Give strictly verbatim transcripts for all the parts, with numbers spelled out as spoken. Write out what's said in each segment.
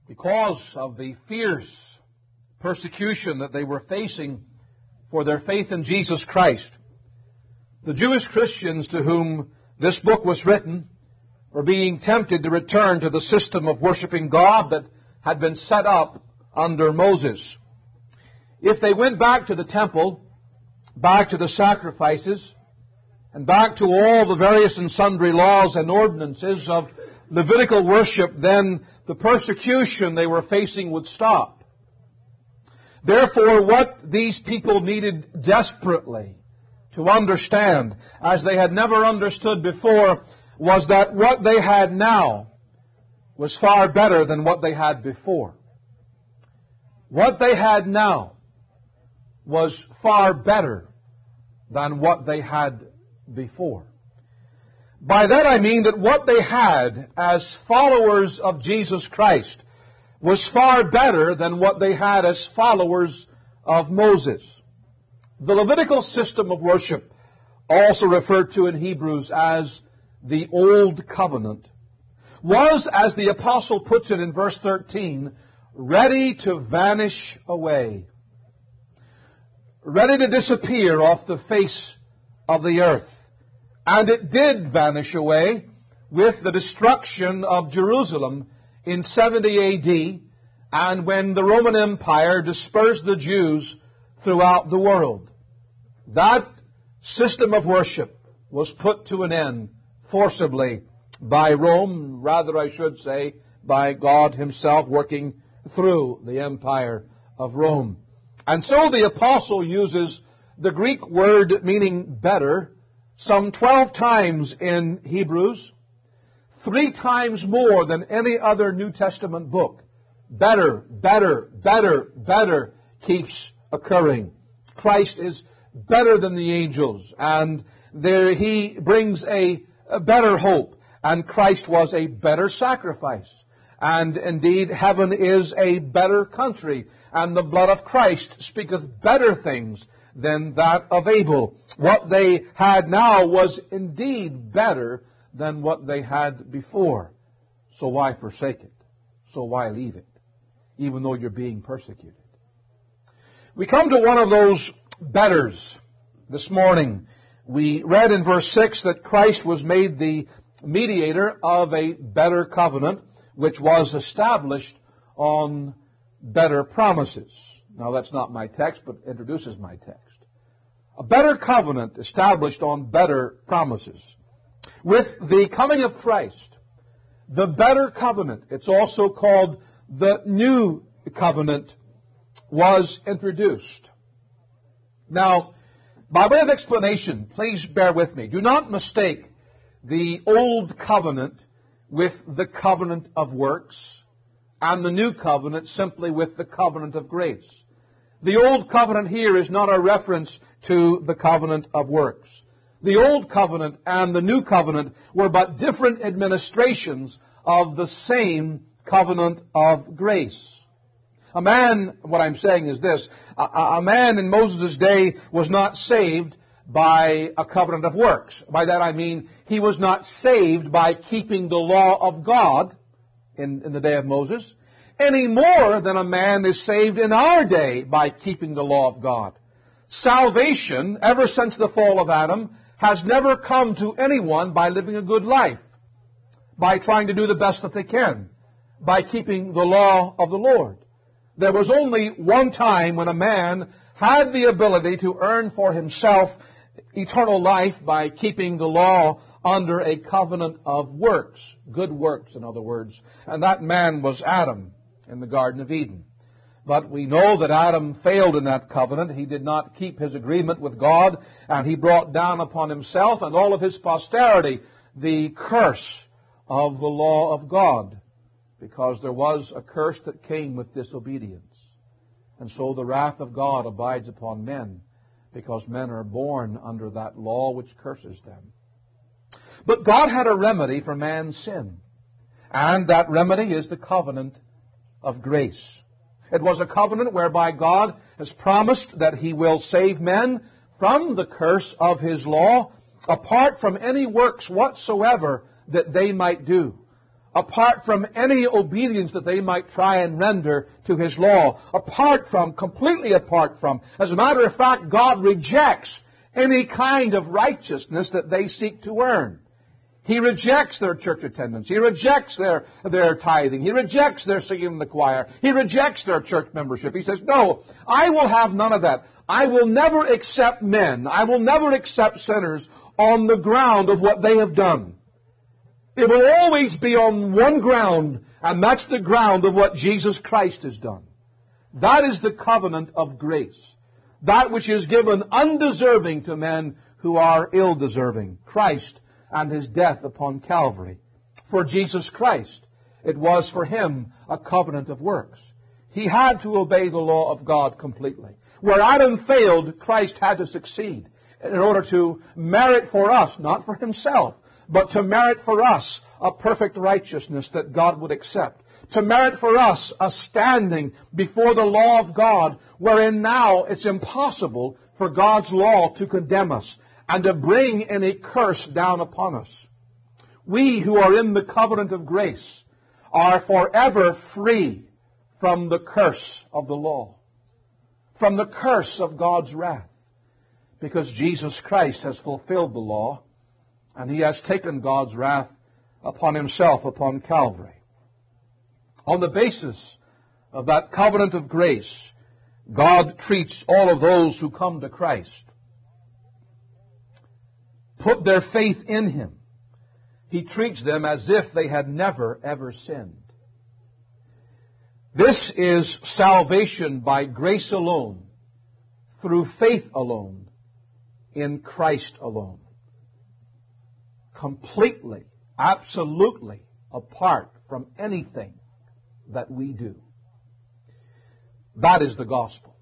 because of the fierce persecution that they were facing for their faith in Jesus Christ. The Jewish Christians to whom this book was written were being tempted to return to the system of worshiping God that had been set up under Moses. If they went back to the temple, back to the sacrifices, and back to all the various and sundry laws and ordinances of Levitical worship, then the persecution they were facing would stop. Therefore, what these people needed desperately to understand, as they had never understood before, was that what they had now was far better than what they had before. What they had now was far better than what they had before. By that I mean that what they had as followers of Jesus Christ was far better than what they had as followers of Moses. The Levitical system of worship, also referred to in Hebrews as the Old Covenant, was, as the Apostle puts it in verse thirteen, ready to vanish away, ready to disappear off the face of the earth. And it did vanish away with the destruction of Jerusalem in seventy A D, and when the Roman Empire dispersed the Jews throughout the world. That system of worship was put to an end forcibly by Rome, rather I should say, by God Himself working through the empire of Rome. And so the Apostle uses the Greek word meaning better some twelve times in Hebrews, three times more than any other New Testament book. Better, better, better, better keeps occurring. Christ is better than the angels, and there He brings a, a better hope, and Christ was a better sacrifice. And indeed, heaven is a better country, and the blood of Christ speaketh better things than that of Abel. What they had now was indeed better than what they had before. So why forsake it? So why leave it, even though you're being persecuted? We come to one of those betters this morning. We read in verse six that Christ was made the mediator of a better covenant, which was established on better promises. Now, that's not my text, but introduces my text. A better covenant established on better promises. With the coming of Christ, the better covenant, it's also called the new covenant, was introduced. Now, by way of explanation, please bear with me. Do not mistake the old covenant with the covenant of works, and the new covenant simply with the covenant of grace. The old covenant here is not a reference to the covenant of works. The old covenant and the new covenant were but different administrations of the same covenant of grace. A man, what I'm saying is this, a, a man in Moses' day was not saved by a covenant of works. By that I mean he was not saved by keeping the law of God in, in the day of Moses, any more than a man is saved in our day by keeping the law of God. Salvation, ever since the fall of Adam, has never come to anyone by living a good life, by trying to do the best that they can, by keeping the law of the Lord. There was only one time when a man had the ability to earn for himself eternal life by keeping the law under a covenant of works, good works, in other words, and that man was Adam in the Garden of Eden. But we know that Adam failed in that covenant. He did not keep his agreement with God, and he brought down upon himself and all of his posterity the curse of the law of God, because there was a curse that came with disobedience. And so the wrath of God abides upon men, because men are born under that law which curses them. But God had a remedy for man's sin, and that remedy is the covenant of grace. It was a covenant whereby God has promised that He will save men from the curse of His law, apart from any works whatsoever that they might do. apart from any obedience that they might try and render to His law, apart from, completely apart from. As a matter of fact, God rejects any kind of righteousness that they seek to earn. He rejects their church attendance. He rejects their, their tithing. He rejects their singing in the choir. He rejects their church membership. He says, no, I will have none of that. I will never accept men. I will never accept sinners on the ground of what they have done. It will always be on one ground, and that's the ground of what Jesus Christ has done. That is the covenant of grace. That which is given undeserving to men who are ill-deserving. Christ and His death upon Calvary. For Jesus Christ, it was for Him a covenant of works. He had to obey the law of God completely. Where Adam failed, Christ had to succeed in order to merit for us, not for Himself, but to merit for us a perfect righteousness that God would accept. To merit for us a standing before the law of God, wherein now it's impossible for God's law to condemn us and to bring any curse down upon us. We who are in the covenant of grace are forever free from the curse of the law, from the curse of God's wrath, because Jesus Christ has fulfilled the law, and He has taken God's wrath upon Himself upon Calvary. On the basis of that covenant of grace, God treats all of those who come to Christ, put their faith in Him. He treats them as if they had never, ever sinned. This is salvation by grace alone, through faith alone, in Christ alone. Completely, absolutely apart from anything that we do. That is the gospel.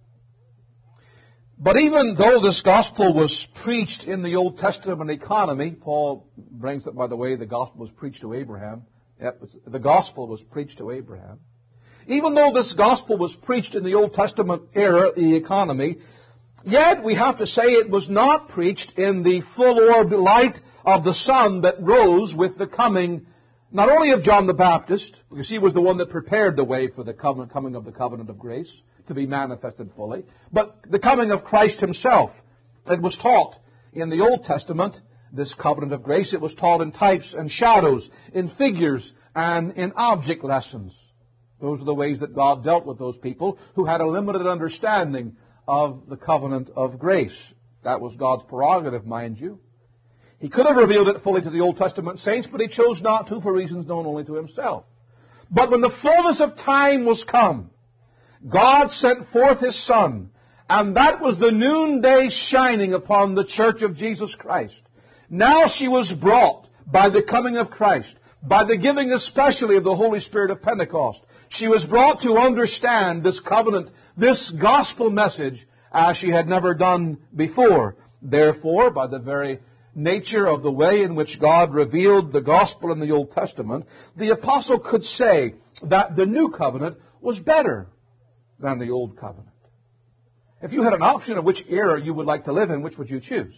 But even though this gospel was preached in the Old Testament economy, Paul brings up, by the way, the gospel was preached to Abraham. The gospel was preached to Abraham. Even though this gospel was preached in the Old Testament era, the economy, yet we have to say it was not preached in the full-orbed light of the sun that rose with the coming, not only of John the Baptist, because he was the one that prepared the way for the covenant, coming of the covenant of grace to be manifested fully, but the coming of Christ Himself. It was taught in the Old Testament, this covenant of grace. It was taught in types and shadows, in figures and in object lessons. Those are the ways that God dealt with those people who had a limited understanding of the covenant of grace. That was God's prerogative, mind you. He could have revealed it fully to the Old Testament saints, but He chose not to for reasons known only to Himself. But when the fullness of time was come, God sent forth His Son, and that was the noonday shining upon the church of Jesus Christ. Now she was brought by the coming of Christ, by the giving especially of the Holy Spirit of Pentecost. She was brought to understand this covenant, this gospel message, as she had never done before. Therefore, by the very nature of the way in which God revealed the gospel in the Old Testament, the apostle could say that the new covenant was better than the old covenant. If you had an option of which era you would like to live in, which would you choose?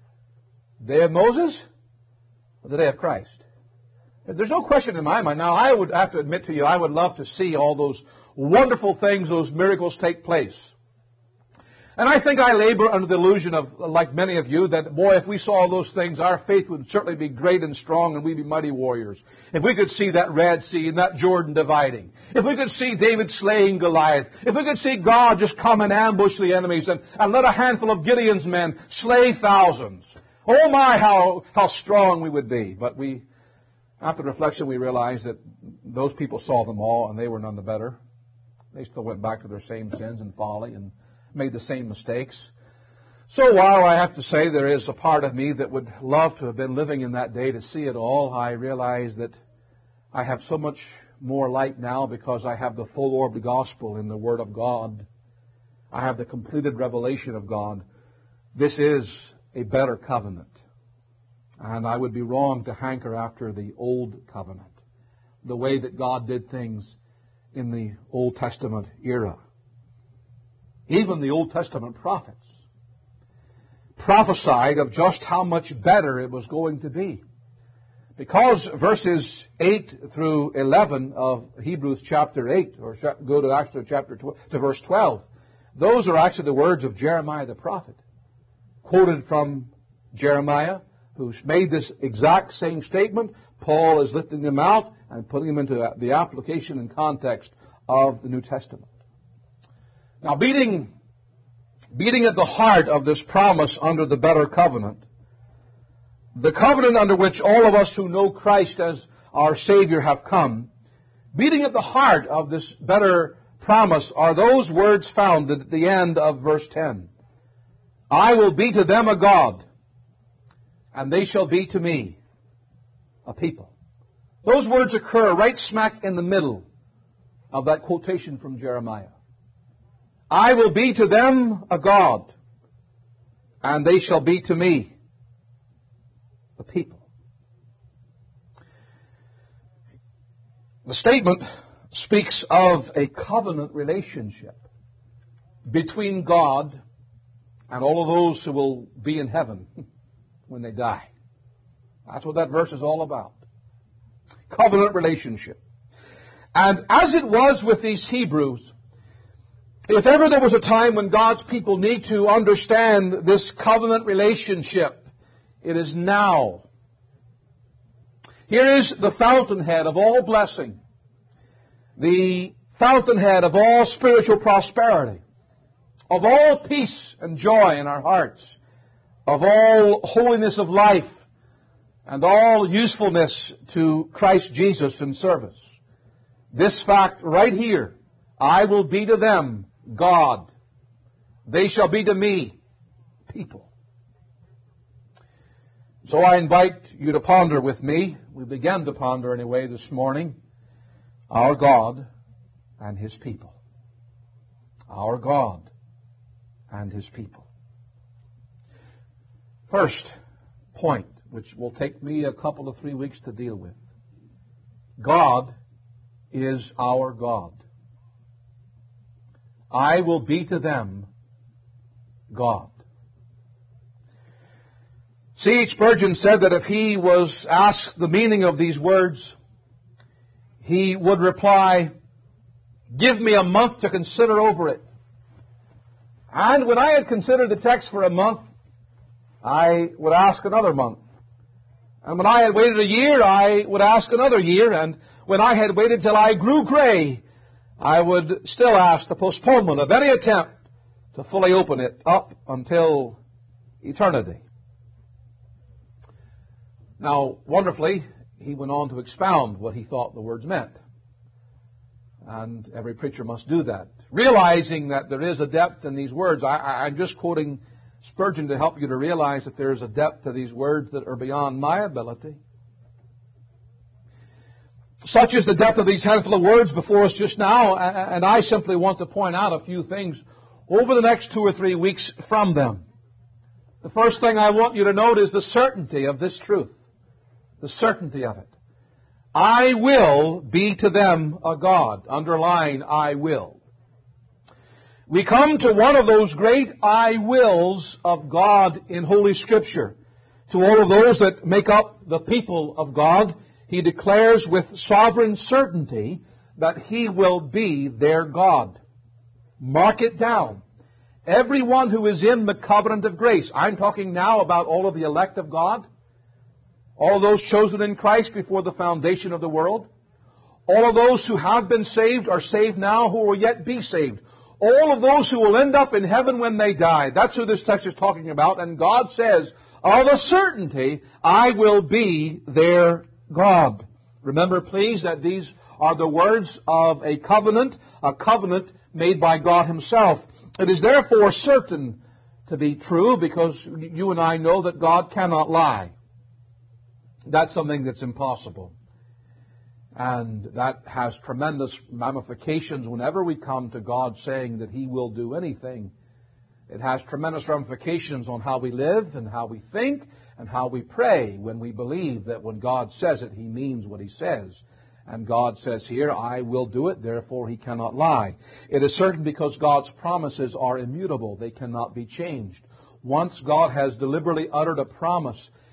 The day of Moses or the day of Christ? There's no question in my mind. Now, I would have to admit to you, I would love to see all those wonderful things, those miracles take place. And I think I labor under the illusion of, like many of you, that, boy, if we saw those things, our faith would certainly be great and strong and we'd be mighty warriors. If we could see that Red Sea and that Jordan dividing. If we could see David slaying Goliath. If we could see God just come and ambush the enemies and, and let a handful of Gideon's men slay thousands. Oh my, how, how strong we would be. But we, after reflection, we realized that those people saw them all and they were none the better. They still went back to their same sins and folly and made the same mistakes. So while I have to say there is a part of me that would love to have been living in that day to see it all, I realize that I have so much more light now because I have the full-orbed gospel in the Word of God. I have the completed revelation of God. This is a better covenant. And I would be wrong to hanker after the old covenant, the way that God did things in the Old Testament era. Even the Old Testament prophets prophesied of just how much better it was going to be. Because verses eight through eleven of Hebrews chapter eight, or go to actually chapter twelve, to verse twelve, those are actually the words of Jeremiah the prophet, quoted from Jeremiah, who's made this exact same statement. Paul is lifting them out and putting them into the application and context of the New Testament. Now, beating, beating at the heart of this promise under the better covenant, the covenant under which all of us who know Christ as our Savior have come, beating at the heart of this better promise are those words found at the end of verse ten. I will be to them a God, and they shall be to me a people. Those words occur right smack in the middle of that quotation from Jeremiah. I will be to them a God, and they shall be to me a people. The statement speaks of a covenant relationship between God and all of those who will be in heaven when they die. That's what that verse is all about. Covenant relationship. And as it was with these Hebrews, if ever there was a time when God's people need to understand this covenant relationship, it is now. Here is the fountainhead of all blessing, the fountainhead of all spiritual prosperity, of all peace and joy in our hearts, of all holiness of life, and all usefulness to Christ Jesus in service. This fact right here, I will be to them God. They shall be to me people. So I invite you to ponder with me. We began to ponder anyway this morning. Our God and His people. Our God and His people. First point, which will take me a couple of three weeks to deal with. God is our God. I will be to them God. C H Spurgeon said that if he was asked the meaning of these words, he would reply, give me a month to consider over it. And when I had considered the text for a month, I would ask another month. And when I had waited a year, I would ask another year. And when I had waited till I grew gray, I would still ask the postponement of any attempt to fully open it up until eternity. Now, wonderfully, he went on to expound what he thought the words meant. And every preacher must do that. Realizing that there is a depth in these words, I, I, I'm just quoting Spurgeon to help you to realize that there is a depth to these words that are beyond my ability. Such is the depth of these handful of words before us just now, and I simply want to point out a few things over the next two or three weeks from them. The first thing I want you to note is the certainty of this truth. The certainty of it. I will be to them a God. Underline, I will. We come to one of those great I wills of God in Holy Scripture. To all of those that make up the people of God, He declares with sovereign certainty that He will be their God. Mark it down. Everyone who is in the covenant of grace, I'm talking now about all of the elect of God, all of those chosen in Christ before the foundation of the world, all of those who have been saved are saved now, who will yet be saved. All of those who will end up in heaven when they die. That's who this text is talking about. And God says, of a certainty, I will be their God. Remember, please, that these are the words of a covenant, a covenant made by God Himself. It is therefore certain to be true because you and I know that God cannot lie. That's something that's impossible. And that has tremendous ramifications whenever we come to God saying that He will do anything. It has tremendous ramifications on how we live and how we think and how we pray when we believe that when God says it, He means what He says. And God says here, I will do it, therefore He cannot lie. It is certain because God's promises are immutable. They cannot be changed. Once God has deliberately uttered a promise,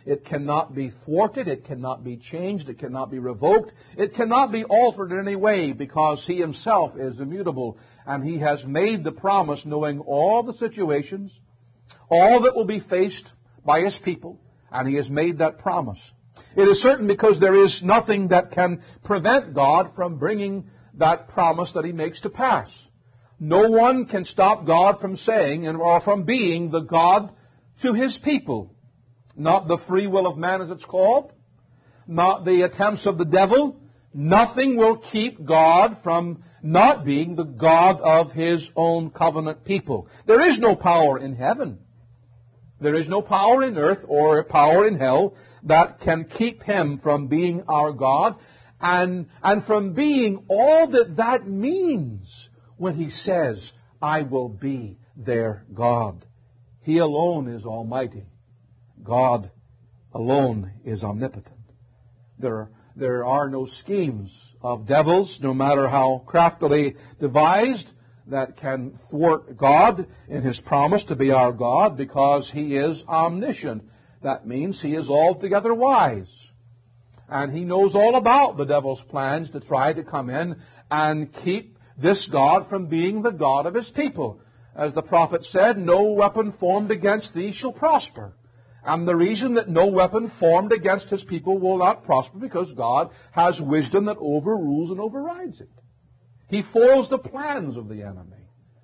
It cannot be thwarted. It cannot be changed. It cannot be revoked. It cannot be altered in any way, because He Himself is immutable. And He has made the promise knowing all the situations, all that will be faced by His people. And He has made that promise. It is certain because there is nothing that can prevent God from bringing that promise that He makes to pass. No one can stop God from saying and or from being the God to His people. Not the free will of man, as it's called. Not the attempts of the devil. Nothing will keep God from not being the God of His own covenant people. There is no power in heaven. There is no power in earth or power in hell that can keep Him from being our God and, and from being all that that means when He says, I will be their God. He alone is almighty. God alone is omnipotent. There, there are no schemes of devils, no matter how craftily devised, that can thwart God in His promise to be our God, because He is omniscient. That means He is altogether wise. And He knows all about the devil's plans to try to come in and keep this God from being the God of His people. As the prophet said, no weapon formed against thee shall prosper. And the reason that no weapon formed against His people will not prosper, because God has wisdom that overrules and overrides it. He foils the plans of the enemy.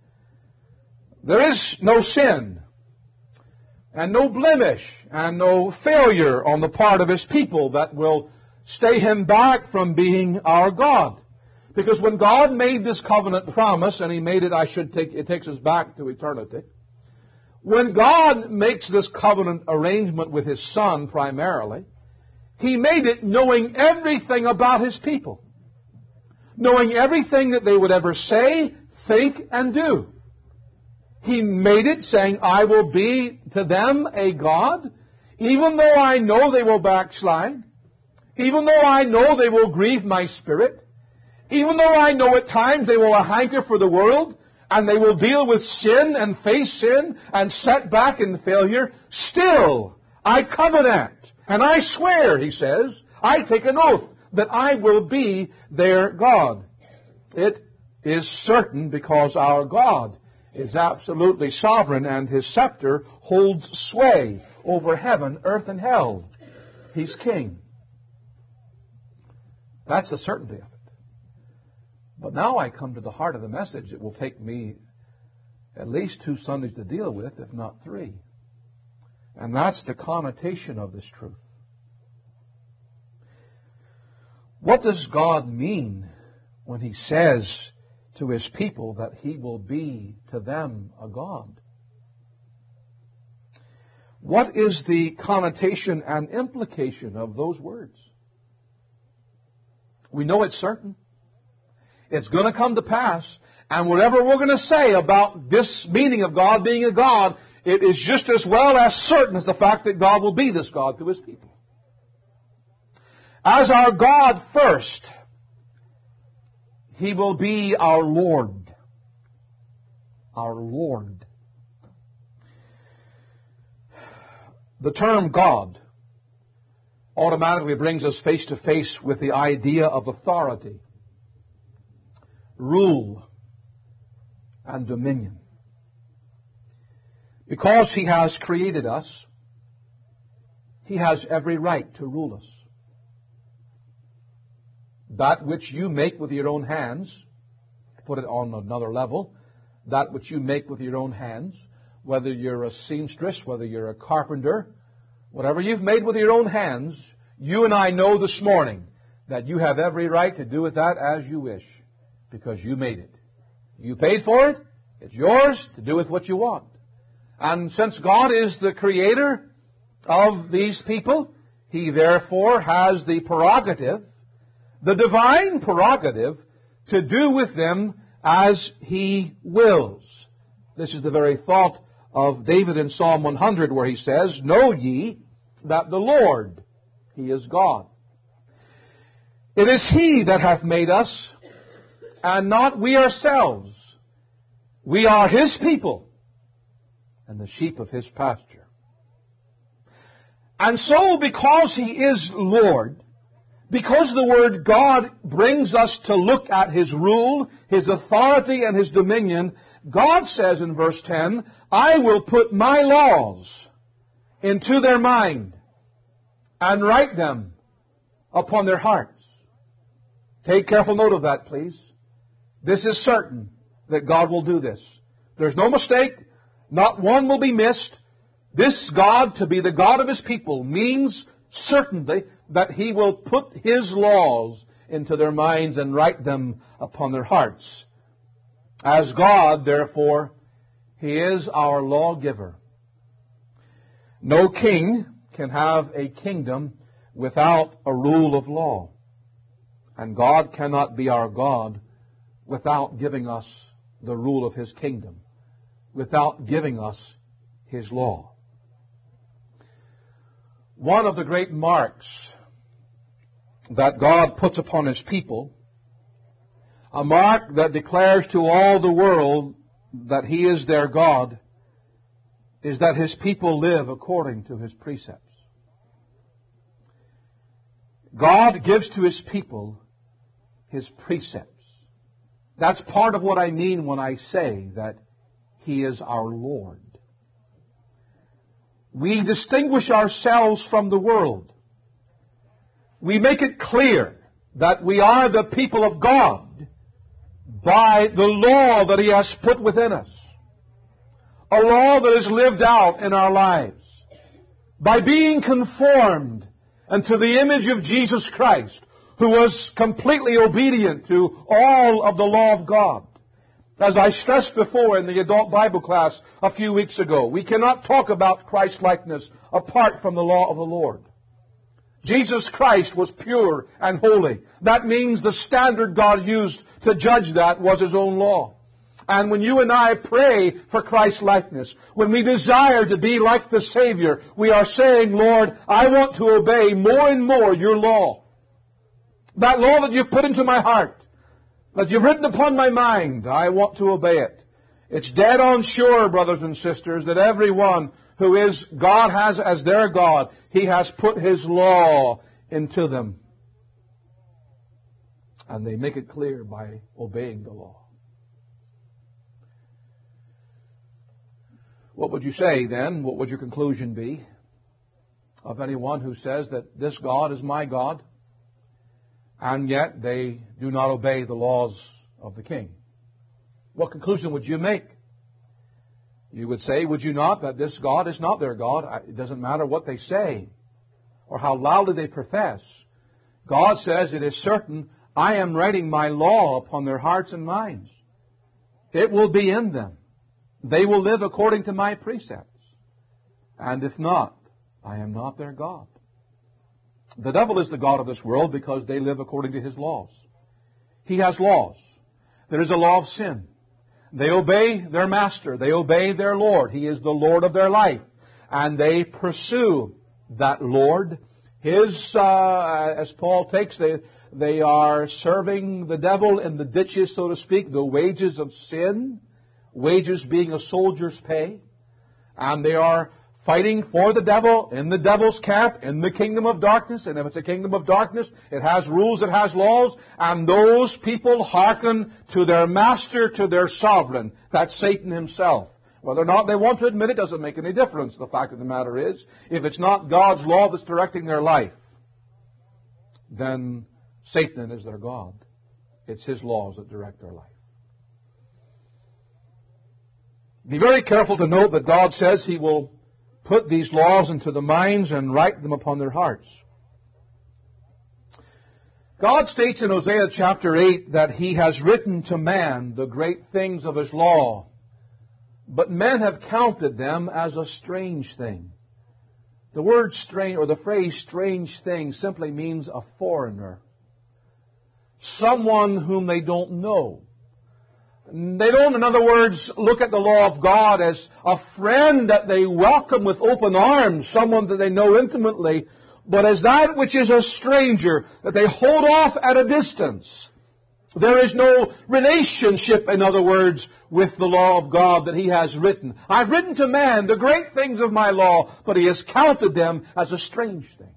There is no sin and no blemish and no failure on the part of His people that will stay Him back from being our God. Because when God made this covenant promise, and He made it, I should take, it takes us back to eternity. When God makes this covenant arrangement with His Son primarily, He made it knowing everything about His people. Knowing everything that they would ever say, think, and do. He made it saying, I will be to them a God, even though I know they will backslide, even though I know they will grieve my Spirit, even though I know at times they will hanker for the world, and they will deal with sin and face sin and setback and failure, still I covenant, and I swear, He says, I take an oath that I will be their God. It is certain, because our God is absolutely sovereign, and His scepter holds sway over heaven, earth, and hell. He's king. That's the certainty of it. But now I come to the heart of the message. It will take me at least two Sundays to deal with, if not three. And that's the connotation of this truth. What does God mean when He says to His people that He will be to them a God? What is the connotation and implication of those words? We know it's certain. It's going to come to pass. And whatever we're going to say about this meaning of God being a God, it is just as well as certain as the fact that God will be this God to His people. As our God first, He will be our Lord. Our Lord. The term God automatically brings us face to face with the idea of authority, rule, and dominion. Because He has created us, He has every right to rule us. That which you make with your own hands, put it on another level, that which you make with your own hands, whether you're a seamstress, whether you're a carpenter, whatever you've made with your own hands, you and I know this morning that you have every right to do with that as you wish, because you made it. You paid for it. It's yours to do with what you want. And since God is the creator of these people, He therefore has the prerogative, the divine prerogative, to do with them as He wills. This is the very thought of David in Psalm one hundred, where he says, Know ye that the Lord, He is God. It is He that hath made us, and not we ourselves. We are His people, and the sheep of His pasture. And so, because He is Lord, because the Word God brings us to look at His rule, His authority, and His dominion, God says in verse ten, I will put my laws into their mind and write them upon their hearts. Take careful note of that, please. This is certain that God will do this. There's no mistake. Not one will be missed. This God, to be the God of His people, means certainly that He will put His laws into their minds and write them upon their hearts. As God, therefore, He is our lawgiver. No king can have a kingdom without a rule of law. And God cannot be our God without giving us the rule of His kingdom, without giving us His law. One of the great marks that God puts upon His people, a mark that declares to all the world that He is their God, is that His people live according to His precepts. God gives to His people His precepts. That's part of what I mean when I say that He is our Lord. We distinguish ourselves from the world. We make it clear that we are the people of God by the law that He has put within us. A law that is lived out in our lives. By being conformed unto the image of Jesus Christ, who was completely obedient to all of the law of God. As I stressed before in the adult Bible class a few weeks ago, we cannot talk about Christ-likeness apart from the law of the Lord. Jesus Christ was pure and holy. That means the standard God used to judge that was His own law. And when you and I pray for Christ-likeness, when we desire to be like the Savior, we are saying, Lord, I want to obey more and more Your law. That law that You've put into my heart, that You've written upon my mind, I want to obey it. It's dead on sure, brothers and sisters, that everyone who is God has as their God, He has put His law into them. And they make it clear by obeying the law. What would you say then? What would your conclusion be of anyone who says that this God is my God, and yet they do not obey the laws of the King? What conclusion would you make? You would say, would you not, that this God is not their God? It doesn't matter what they say or how loudly they profess. God says it is certain, I am writing my law upon their hearts and minds. It will be in them. They will live according to my precepts. And if not, I am not their God. The devil is the god of this world because they live according to his laws. He has laws. There is a law of sin. They obey their master. They obey their Lord. He is the Lord of their life. And they pursue that Lord. His, uh, as Paul takes, they, they are serving the devil in the ditches, so to speak, the wages of sin. Wages being a soldier's pay. And they are fighting for the devil, in the devil's camp, in the kingdom of darkness. And if it's a kingdom of darkness, it has rules, it has laws. And those people hearken to their master, to their sovereign. That's Satan himself. Whether or not they want to admit it doesn't make any difference. The fact of the matter is, if it's not God's law that's directing their life, then Satan is their God. It's his laws that direct their life. Be very careful to note that God says He will put these laws into the minds and write them upon their hearts. God states in Hosea chapter eight that He has written to man the great things of His law, but men have counted them as a strange thing. The word strange, or the phrase strange thing, simply means a foreigner. Someone whom they don't know. They don't, in other words, look at the law of God as a friend that they welcome with open arms, someone that they know intimately, but as that which is a stranger, that they hold off at a distance. There is no relationship, in other words, with the law of God that He has written. I've written to man the great things of my law, but he has counted them as a strange thing.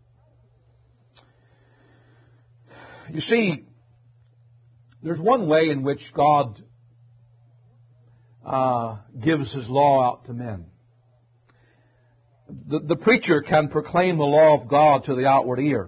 You see, there's one way in which God uh, gives His law out to men. The, the preacher can proclaim the law of God to the outward ear.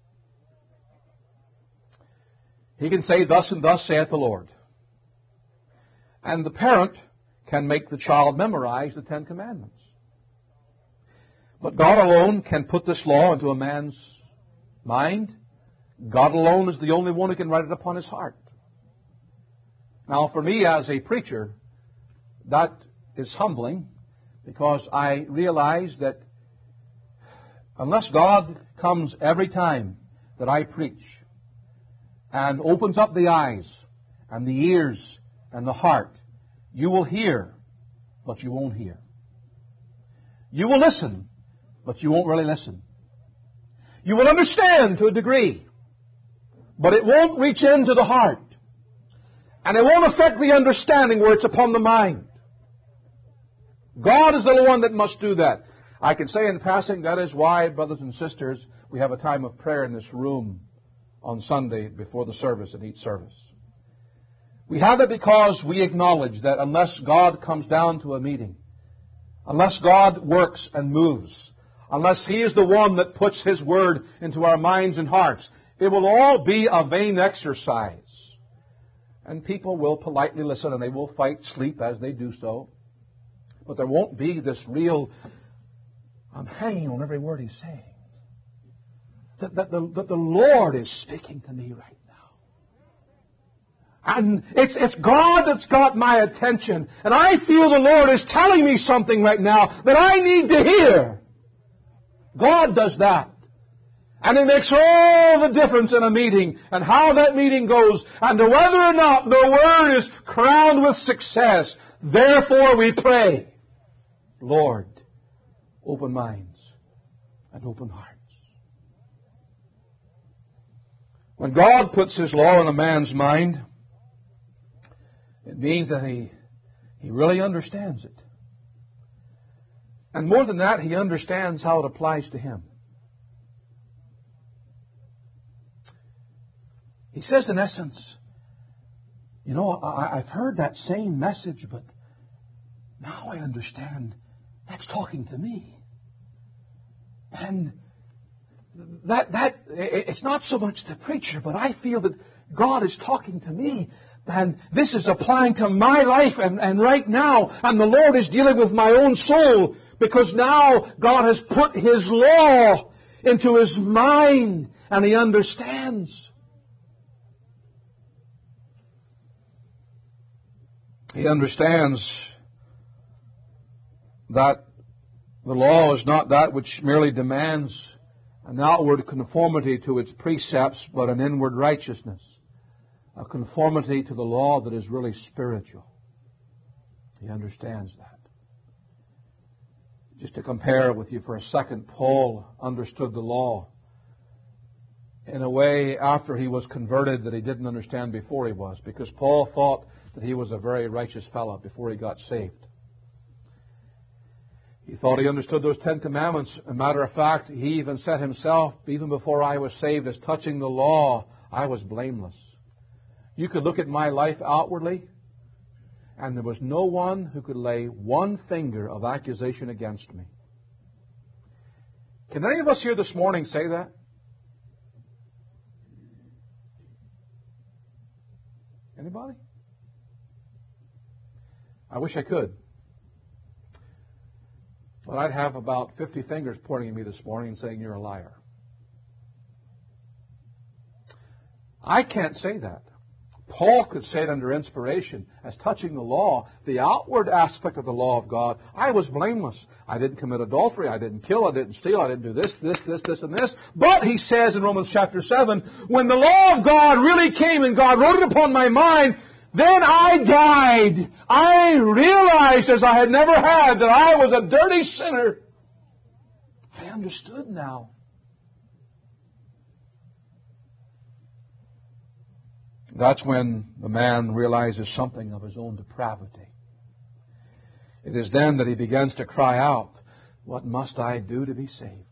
He can say, "Thus and thus saith the Lord." And the parent can make the child memorize the Ten Commandments. But God alone can put this law into a man's mind. God alone is the only one who can write it upon his heart. Now, for me as a preacher, that is humbling, because I realize that unless God comes every time that I preach and opens up the eyes and the ears and the heart, you will hear, but you won't hear. You will listen, but you won't really listen. You will understand to a degree, but it won't reach into the heart. And it won't affect the understanding where it's upon the mind. God is the one that must do that. I can say in passing, that is why, brothers and sisters, we have a time of prayer in this room on Sunday before the service and each service. We have it because we acknowledge that unless God comes down to a meeting, unless God works and moves, unless He is the one that puts His Word into our minds and hearts, it will all be a vain exercise. And people will politely listen and they will fight sleep as they do so. But there won't be this real, I'm hanging on every word He's saying. That, that, the, that the Lord is speaking to me right now. And it's, it's God that's got my attention. And I feel the Lord is telling me something right now that I need to hear. God does that. And it makes all the difference in a meeting and how that meeting goes and to whether or not the Word is crowned with success. Therefore we pray, Lord, open minds and open hearts. When God puts His law in a man's mind, it means that he, he really understands it. And more than that, he understands how it applies to him. He says, in essence, you know, I, I've heard that same message, but now I understand that's talking to me. And that that it's not so much the preacher, but I feel that God is talking to me. And this is applying to my life and, and right now. And the Lord is dealing with my own soul, because now God has put His law into his mind and he understands. He understands that the law is not that which merely demands an outward conformity to its precepts, but an inward righteousness, a conformity to the law that is really spiritual. He understands that. Just to compare with you for a second, Paul understood the law in a way after he was converted that he didn't understand before he was, because Paul thought that he was a very righteous fellow before he got saved. He thought he understood those Ten Commandments. As a matter of fact, he even said himself, even before I was saved, as touching the law, I was blameless. You could look at my life outwardly, and there was no one who could lay one finger of accusation against me. Can any of us here this morning say that? Anybody? I wish I could. But I'd have about fifty fingers pointing at me this morning and saying, you're a liar. I can't say that. Paul could say it under inspiration as touching the law, the outward aspect of the law of God. I was blameless. I didn't commit adultery. I didn't kill. I didn't steal. I didn't do this, this, this, this, and this. But he says in Romans chapter seven, when the law of God really came and God wrote it upon my mind, then I died. I realized, as I had never had, that I was a dirty sinner. I understood now. That's when the man realizes something of his own depravity. It is then that he begins to cry out, "What must I do to be saved?"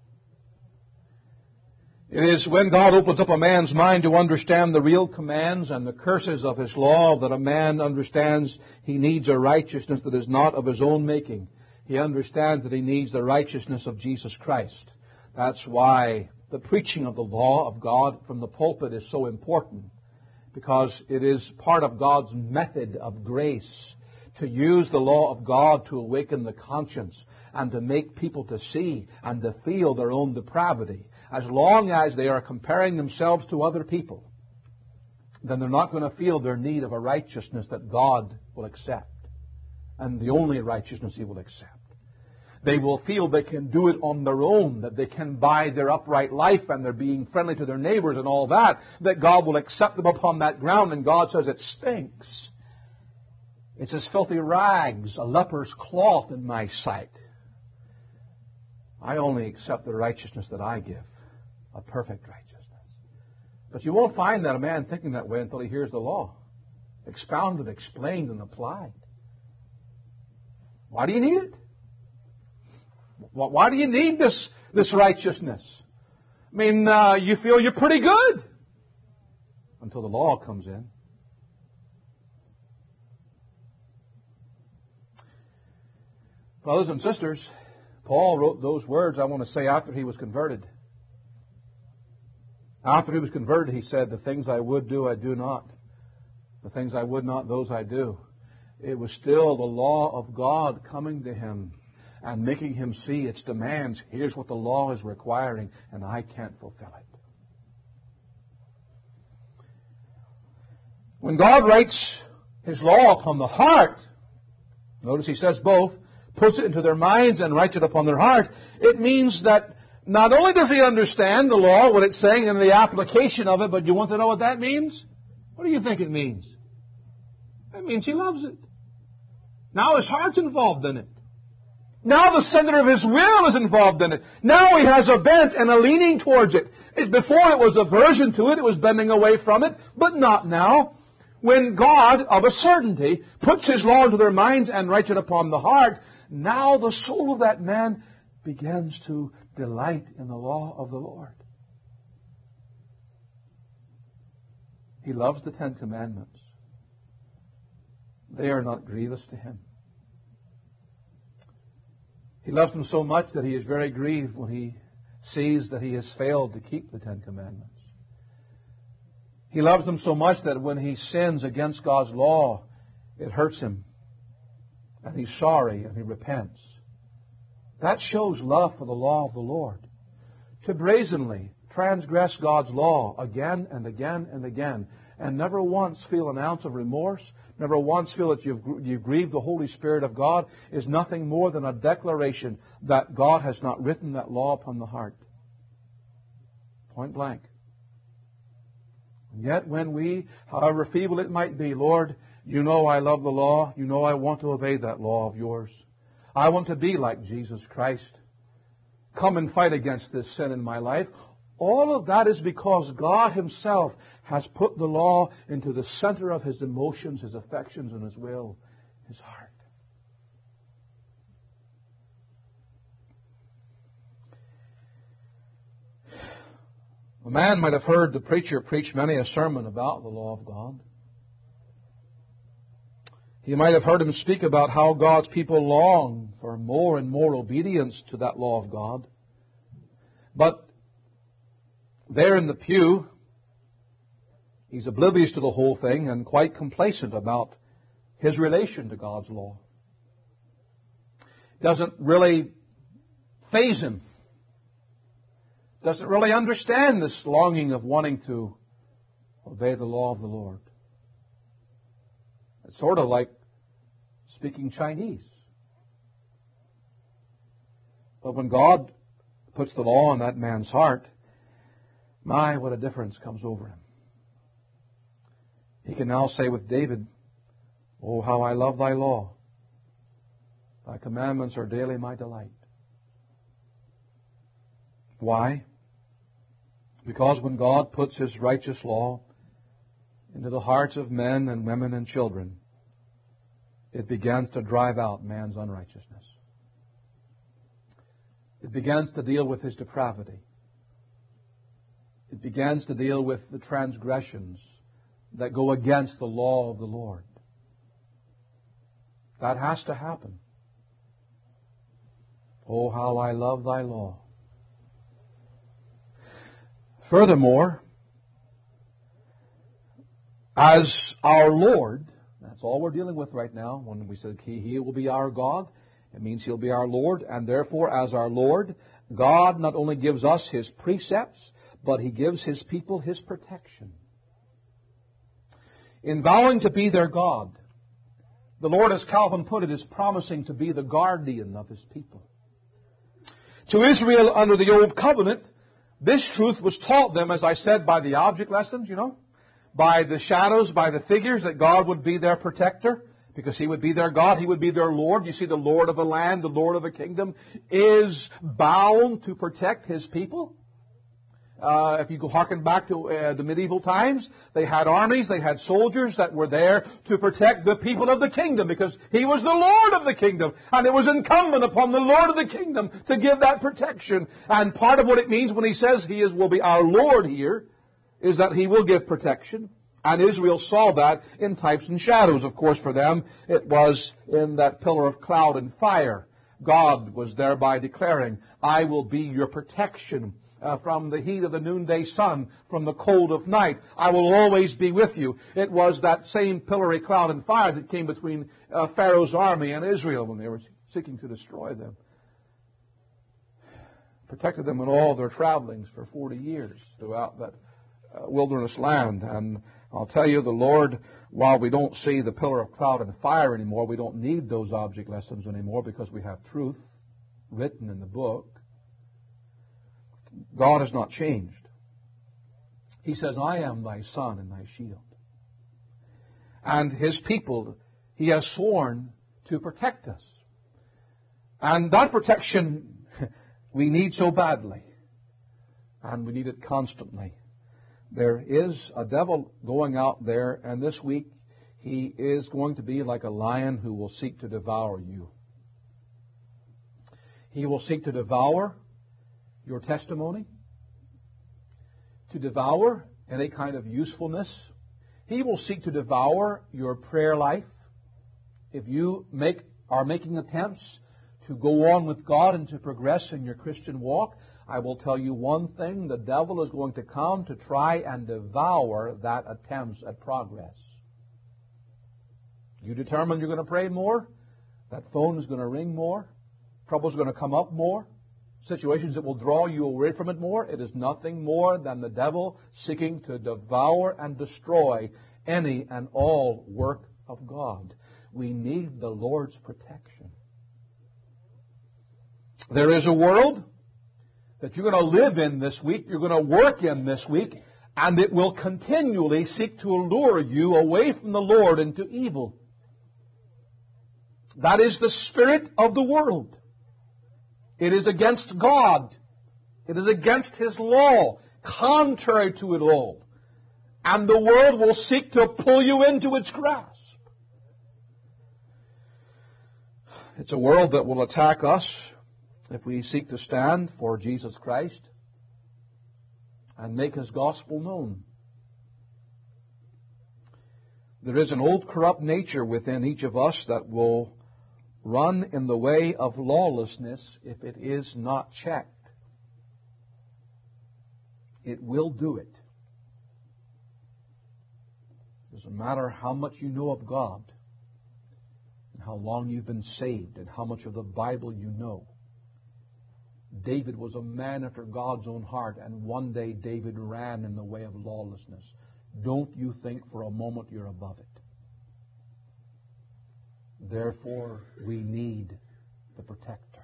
It is when God opens up a man's mind to understand the real commands and the curses of His law that a man understands he needs a righteousness that is not of his own making. He understands that he needs the righteousness of Jesus Christ. That's why the preaching of the law of God from the pulpit is so important, because it is part of God's method of grace to use the law of God to awaken the conscience and to make people to see and to feel their own depravity. As long as they are comparing themselves to other people, then they're not going to feel their need of a righteousness that God will accept, and the only righteousness He will accept. They will feel they can do it on their own, that they can by their upright life and their being friendly to their neighbors and all that, that God will accept them upon that ground, and God says it stinks. It's as filthy rags, a leper's cloth in my sight. I only accept the righteousness that I give, a perfect righteousness. But you won't find that a man thinking that way until he hears the law expounded, explained, and applied. Why do you need it? Why do you need this, this righteousness? I mean, uh, you feel you're pretty good until the law comes in. Brothers and sisters, Paul wrote those words, I want to say, after he was converted. After he was converted, he said, "The things I would do, I do not. The things I would not, those I do." It was still the law of God coming to him and making him see its demands. Here's what the law is requiring, and I can't fulfill it. When God writes His law upon the heart, notice he says both, puts it into their minds and writes it upon their heart, it means that not only does he understand the law, what it's saying, and the application of it, but you want to know what that means? What do you think it means? That means he loves it. Now his heart's involved in it. Now the center of his will is involved in it. Now he has a bent and a leaning towards it. It before it was aversion to it, it was bending away from it, but not now. When God, of a certainty, puts His law into their minds and writes it upon the heart, now the soul of that man begins to delight in the law of the Lord. He loves the Ten Commandments. They are not grievous to him. He loves them so much that he is very grieved when he sees that he has failed to keep the Ten Commandments. He loves them so much that when he sins against God's law, it hurts him. And he's sorry and he repents. That shows love for the law of the Lord. To brazenly transgress God's law again and again and again, and never once feel an ounce of remorse, never once feel that you've, you've grieved the Holy Spirit of God, is nothing more than a declaration that God has not written that law upon the heart. Point blank. And yet when we, however feeble it might be, Lord, you know I love the law. You know I want to obey that law of yours. I want to be like Jesus Christ. Come and fight against this sin in my life. All of that is because God Himself has put the law into the center of His emotions, His affections, and His will, His heart. A man might have heard the preacher preach many a sermon about the law of God. He might have heard him speak about how God's people long for more and more obedience to that law of God. But there in the pew, he's oblivious to the whole thing and quite complacent about his relation to God's law. Doesn't really faze him. Doesn't really understand this longing of wanting to obey the law of the Lord. It's sort of like speaking Chinese. But when God puts the law in that man's heart, my, what a difference comes over him. He can now say with David, "Oh, how I love thy law. Thy commandments are daily my delight." Why? Because when God puts His righteous law into the hearts of men and women and children, it begins to drive out man's unrighteousness. It begins to deal with his depravity. It begins to deal with the transgressions that go against the law of the Lord. That has to happen. Oh, how I love thy law. Furthermore, as our Lord, that's all we're dealing with right now. When we said He, he will be our God, it means He'll be our Lord. And therefore, as our Lord, God not only gives us His precepts, but He gives His people His protection. In vowing to be their God, the Lord, as Calvin put it, is promising to be the guardian of His people. To Israel under the Old Covenant, this truth was taught them, as I said, by the object lessons, you know, by the shadows, by the figures, that God would be their protector, because He would be their God, He would be their Lord. You see, the Lord of a land, the Lord of a kingdom, is bound to protect His people. Uh, if you go harken back to uh, the medieval times, they had armies, they had soldiers that were there to protect the people of the kingdom, because He was the Lord of the kingdom, and it was incumbent upon the Lord of the kingdom to give that protection. And part of what it means when He says He is will be our Lord here is that He will give protection. And Israel saw that in types and shadows. Of course, for them, it was in that pillar of cloud and fire. God was thereby declaring, I will be your protection. Uh, from the heat of the noonday sun, from the cold of night. I will always be with you. It was that same pillory cloud and fire that came between uh, Pharaoh's army and Israel when they were seeking to destroy them. Protected them in all their travelings for forty years throughout that uh, wilderness land. And I'll tell you, the Lord, while we don't see the pillar of cloud and fire anymore, we don't need those object lessons anymore, because we have truth written in the book. God has not changed. He says, I am thy son and thy shield. And His people, He has sworn to protect us. And that protection we need so badly. And we need it constantly. There is a devil going out there, and this week he is going to be like a lion who will seek to devour you. He will seek to devour your testimony, to devour any kind of usefulness. He will seek to devour your prayer life. If you make are making attempts to go on with God and to progress in your Christian walk, I will tell you one thing: the devil is going to come to try and devour that attempts at progress. You determine you're going to pray more, that phone is going to ring more, trouble is going to come up more, situations that will draw you away from it more. It is nothing more than the devil seeking to devour and destroy any and all work of God. We need the Lord's protection. There is a world that you're going to live in this week, you're going to work in this week, and it will continually seek to lure you away from the Lord into evil. That is the spirit of the world. It is against God. It is against His law, contrary to it all. And the world will seek to pull you into its grasp. It's a world that will attack us if we seek to stand for Jesus Christ and make His gospel known. There is an old corrupt nature within each of us that will run in the way of lawlessness if it is not checked. It will do it. It doesn't matter how much you know of God, and how long you've been saved, and how much of the Bible you know. David was a man after God's own heart, and one day David ran in the way of lawlessness. Don't you think for a moment you're above it. Therefore, we need the protector.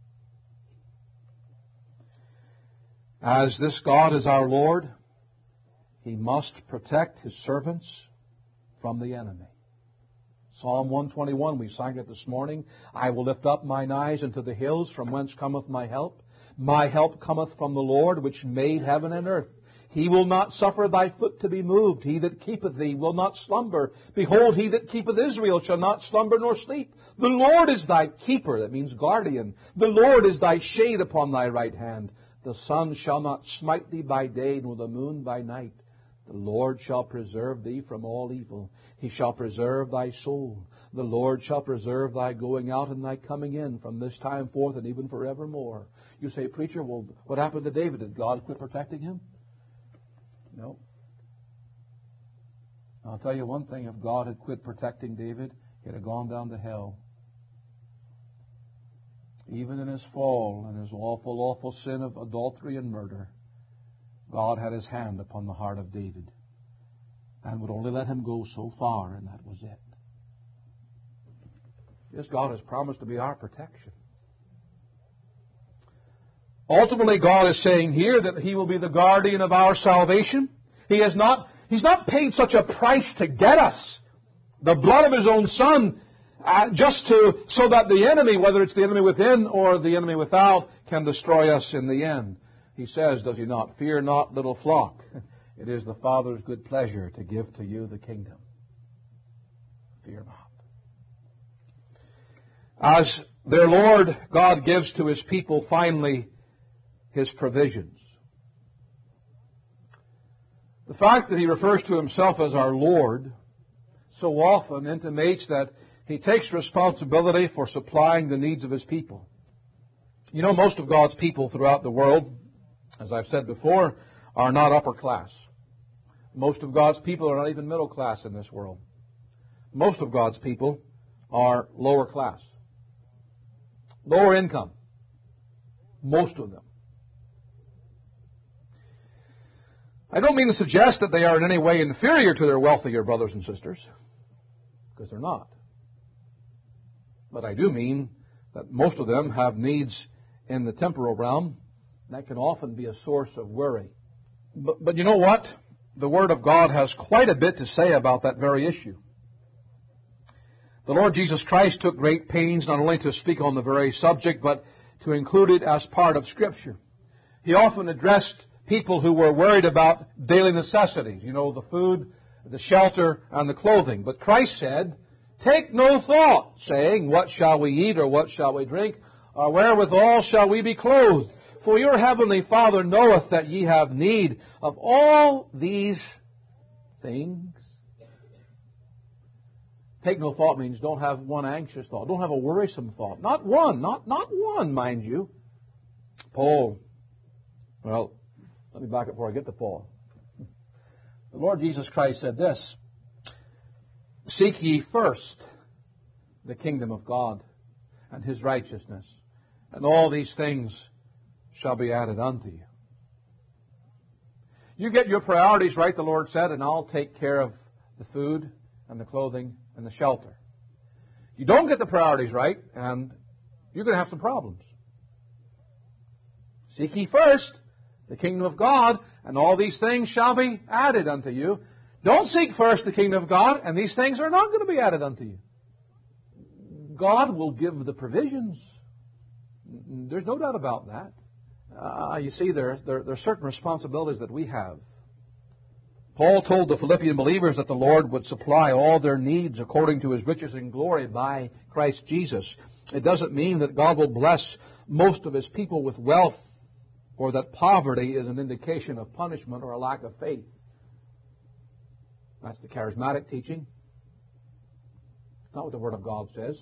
As this God is our Lord, He must protect His servants from the enemy. Psalm one twenty-one, we sang it this morning. I will lift up mine eyes into the hills, from whence cometh my help. My help cometh from the Lord, which made heaven and earth. He will not suffer thy foot to be moved. He that keepeth thee will not slumber. Behold, he that keepeth Israel shall not slumber nor sleep. The Lord is thy keeper. That means guardian. The Lord is thy shade upon thy right hand. The sun shall not smite thee by day, nor the moon by night. The Lord shall preserve thee from all evil. He shall preserve thy soul. The Lord shall preserve thy going out and thy coming in from this time forth and even forevermore. You say, preacher, well, what happened to David? Did God quit protecting him? No. I'll tell you one thing. If God had quit protecting David, he'd have gone down to hell. Even in his fall and his awful, awful sin of adultery and murder, God had His hand upon the heart of David and would only let him go so far, and that was it. Yes, God has promised to be our protection. Ultimately, God is saying here that He will be the guardian of our salvation. He has not, He's not paid such a price to get us. The blood of His own Son, uh, just to, so that the enemy, whether it's the enemy within or the enemy without, can destroy us in the end. He says, does He not? Fear not, little flock. It is the Father's good pleasure to give to you the kingdom. Fear not. As their Lord, God gives to His people finally His provisions. The fact that He refers to Himself as our Lord so often intimates that He takes responsibility for supplying the needs of His people. You know, most of God's people throughout the world, as I've said before, are not upper class. Most of God's people are not even middle class in this world. Most of God's people are lower class. Lower income. Most of them. I don't mean to suggest that they are in any way inferior to their wealthier brothers and sisters, because they're not. But I do mean that most of them have needs in the temporal realm that can often be a source of worry. But, but you know what? The Word of God has quite a bit to say about that very issue. The Lord Jesus Christ took great pains not only to speak on the very subject, but to include it as part of Scripture. He often addressed people who were worried about daily necessities, you know, the food, the shelter, and the clothing. But Christ said, take no thought, saying, what shall we eat, or what shall we drink, or wherewithal shall we be clothed? For your heavenly Father knoweth that ye have need of all these things. Take no thought means don't have one anxious thought. Don't have a worrisome thought. Not one. Not, not one, mind you. Paul. Well, let me back up before I get to Paul. The Lord Jesus Christ said this, seek ye first the kingdom of God and His righteousness, and all these things shall be added unto you. You get your priorities right, the Lord said, and I'll take care of the food and the clothing and the shelter. You don't get the priorities right, and you're going to have some problems. Seek ye first the kingdom of God, and all these things shall be added unto you. Don't seek first the kingdom of God, and these things are not going to be added unto you. God will give the provisions. There's no doubt about that. Uh, you see, there, there, there are certain responsibilities that we have. Paul told the Philippian believers that the Lord would supply all their needs according to His riches and glory by Christ Jesus. It doesn't mean that God will bless most of His people with wealth, or that poverty is an indication of punishment or a lack of faith. That's the charismatic teaching. It's not what the Word of God says.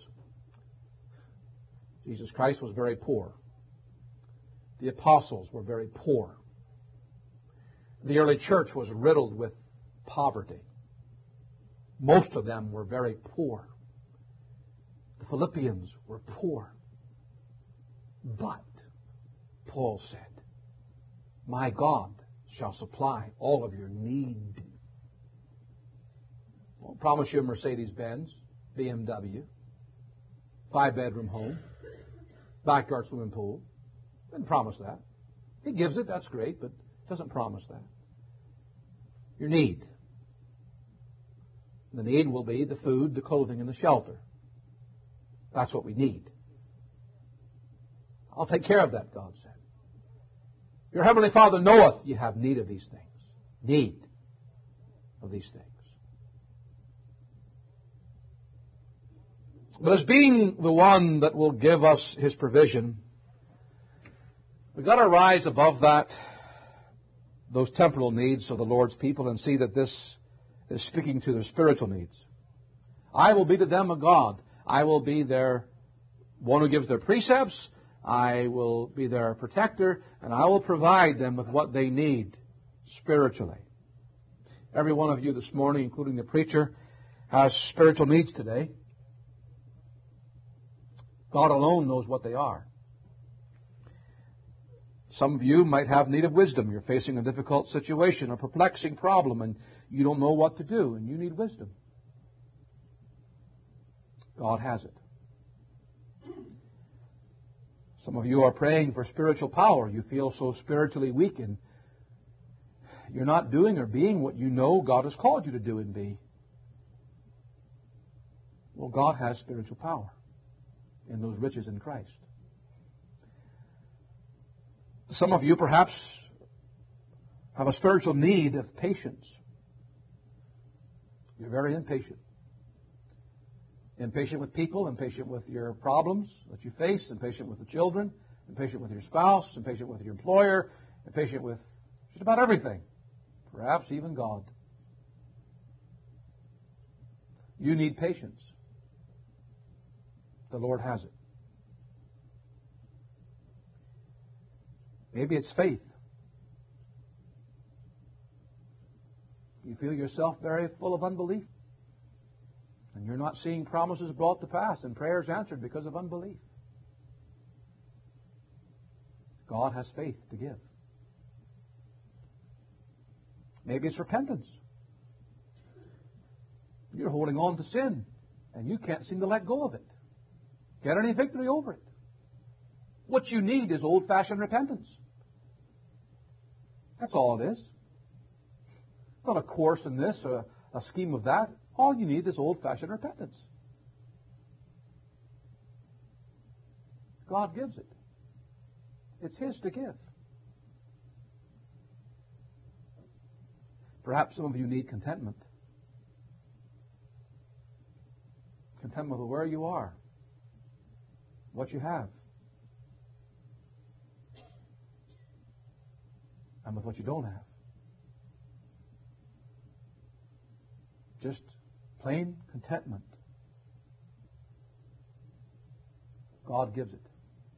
Jesus Christ was very poor. The apostles were very poor. The early church was riddled with poverty. Most of them were very poor. The Philippians were poor. But, Paul said, my God shall supply all of your need. Won't promise you a Mercedes-Benz, B M W, five-bedroom home, backyard swimming pool. Doesn't promise that. He gives it, that's great, but doesn't promise that. Your need. The need will be the food, the clothing, and the shelter. That's what we need. I'll take care of that, God said. Your heavenly Father knoweth ye have need of these things. need of these things. But as being the one that will give us His provision, we've got to rise above that, those temporal needs of the Lord's people, and see that this is speaking to their spiritual needs. I will be to them a God. I will be their one who gives their precepts. I will be their protector, and I will provide them with what they need spiritually. Every one of you this morning, including the preacher, has spiritual needs today. God alone knows what they are. Some of you might have need of wisdom. You're facing a difficult situation, a perplexing problem, and you don't know what to do, and you need wisdom. God has it. Some of you are praying for spiritual power. You feel so spiritually weak, and you're not doing or being what you know God has called you to do and be. Well, God has spiritual power in those riches in Christ. Some of you perhaps have a spiritual need of patience. You're very impatient. Impatient with people, impatient with your problems that you face, impatient with the children, impatient with your spouse, impatient with your employer, impatient with just about everything. Perhaps even God. You need patience. The Lord has it. Maybe it's faith. You feel yourself very full of unbelief. And you're not seeing promises brought to pass and prayers answered because of unbelief. God has faith to give. Maybe it's repentance. You're holding on to sin, and you can't seem to let go of it. Get any victory over it. What you need is old-fashioned repentance. That's all it is. Not a course in this or a scheme of that. All you need is old-fashioned repentance. God gives it. It's His to give. Perhaps some of you need contentment. Contentment with where you are, what you have, and with what you don't have. Just plain contentment. God gives it.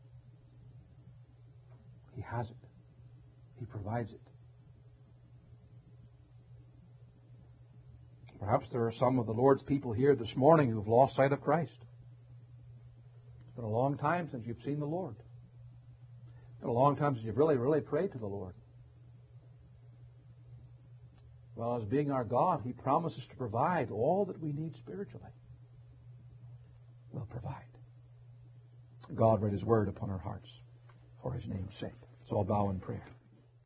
He has it. He provides it. Perhaps there are some of the Lord's people here this morning who have lost sight of Christ. It's been a long time since you've seen the Lord. It's been a long time since you've really, really prayed to the Lord. Well, as being our God, He promises to provide all that we need spiritually. Will provide. God read His word upon our hearts for His name's sake. So I'll bow in prayer.